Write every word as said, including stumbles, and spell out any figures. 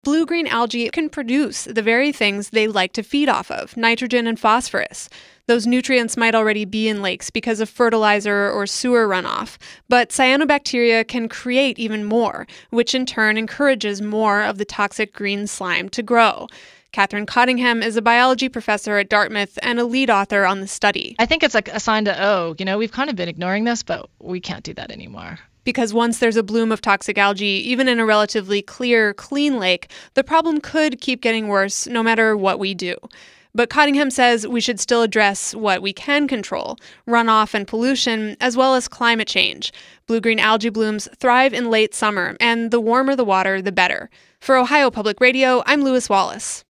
Blue-green algae can produce the very things they like to feed off of, nitrogen and phosphorus. Those nutrients might already be in lakes because of fertilizer or sewer runoff, but cyanobacteria can create even more, which in turn encourages more of the toxic green slime to grow. Catherine Cottingham is a biology professor at Dartmouth and a lead author on the study. I think it's like a sign to, oh, you know, we've kind of been ignoring this, but we can't do that anymore. Because once there's a bloom of toxic algae, even in a relatively clear, clean lake, the problem could keep getting worse no matter what we do. But Cottingham says we should still address what we can control, runoff and pollution, as well as climate change. Blue-green algae blooms thrive in late summer, and the warmer the water, the better. For Ohio Public Radio, I'm Lewis Wallace.